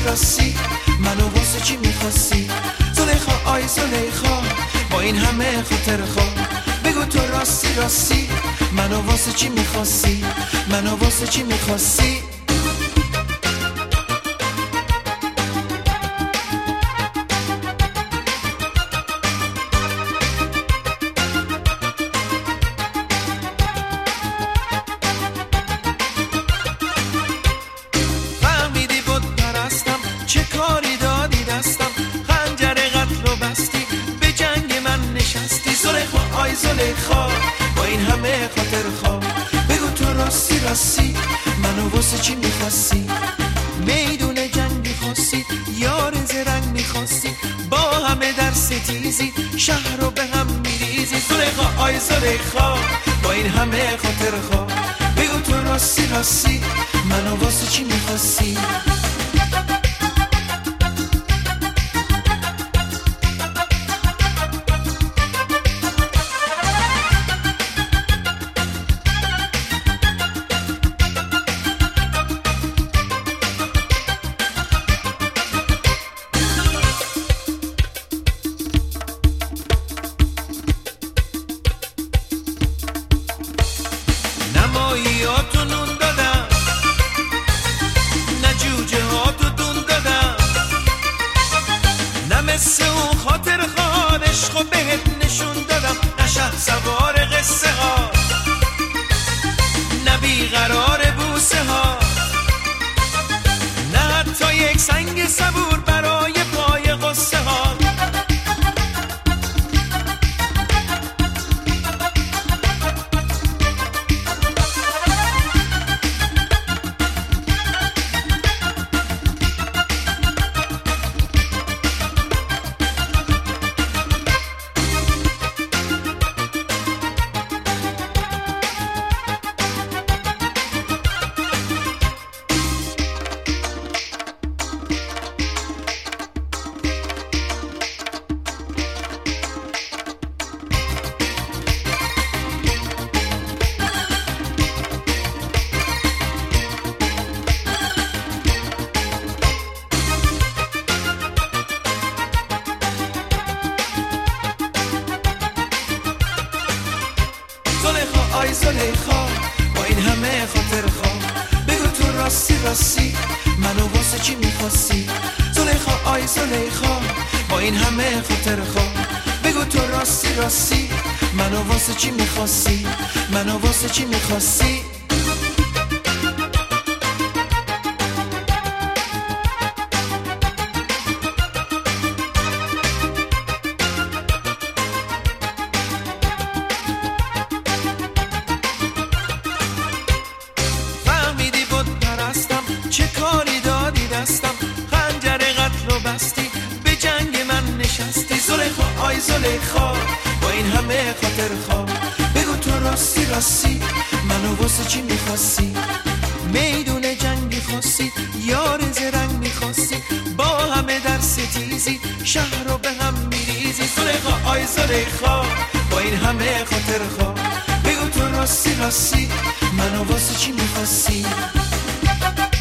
راستی منو واسه چی میخواستی؟ زلیخا آی زلیخا با این همه خاطر خواه بگو تو راستی راستی منو واسه چی میخواستی؟ منو واسه چی میخواستی؟ چه کاری دادی دستم خنجر قتل و بستی به جنگ من نشستی زلیخا آی زلیخا با این همه خاطر خواه بگو تو راستی راستی منو واسه چی میخواستی؟ میدون جنگ میخواستی یار زرنگ میخواستی با همه در ستیزی شهر رو به هم میریزی زلیخا آی زلیخا با این همه خاطر خواه بگو تو راستی راستی منو واسه چی میخواستی؟ نماییاتو نون دادم نه جوجه هاتو دون دادم نه مثل اون خاطر خواه عشقو بهت نشون دادم نه شه سوار قصه ها نه بیقرار بوسه ها نه حتی یک سنگ صبور برای پای قصه ها زلیخا آی زلیخا با این همه خاطر خواه بگو تو راستی راستی منو واسه چی میخواستی؟ زلیخا آی زلیخا با این همه خاطر خواه بگو تو راستی راستی منو واسه چی میخواستی؟ منو واسه چی میخواستی؟ چه کاری دادی دستم خنجر قتل و بستی به جنگ من نشستی زلیخا آی زلیخا با این همه خاطر خواه بگو تو راستی راستی منو واسه چی میخواستی؟ میدون جنگ میخواستی یار زرنگ میخواستی با همه در ستیزی شهر رو به هم میریزی زلیخا آی زلیخا با این همه خاطر خواه بگو تو راستی راستی منو واسه چی میخواستی؟